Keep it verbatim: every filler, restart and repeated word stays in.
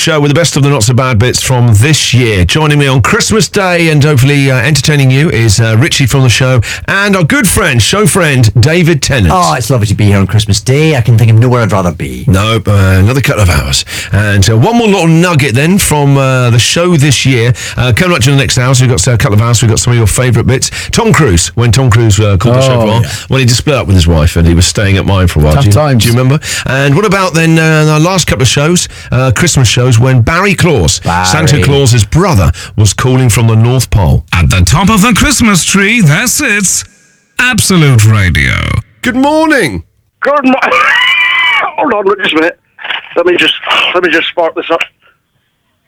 show with the best of the not-so-bad bits from this year. Joining me on Christmas Day and hopefully uh, entertaining you is uh, Richie from the show and our good friend, show friend, David Tennant. Oh, it's lovely to be here on Christmas Day. I can think of nowhere I'd rather be. No, uh, another couple of hours. And uh, one more little nugget then from uh, the show this year. Uh, coming up to the next hour, so we've got uh, a couple of hours, we've got some of your favourite bits. Tom Cruise, when Tom Cruise uh, called the show for a while, yeah. when he just split up with his wife and he was staying at mine for a while. Tough do you, times. Do you remember? And what about then uh, our last couple of shows, uh, Christmas shows, when Barry Claus, Barry. Santa Claus's brother, was calling from the North Pole. At the top of the Christmas tree, there sits Absolute Radio. Good morning. Good morning. Hold on, just a minute. Let me just let me just spark this up.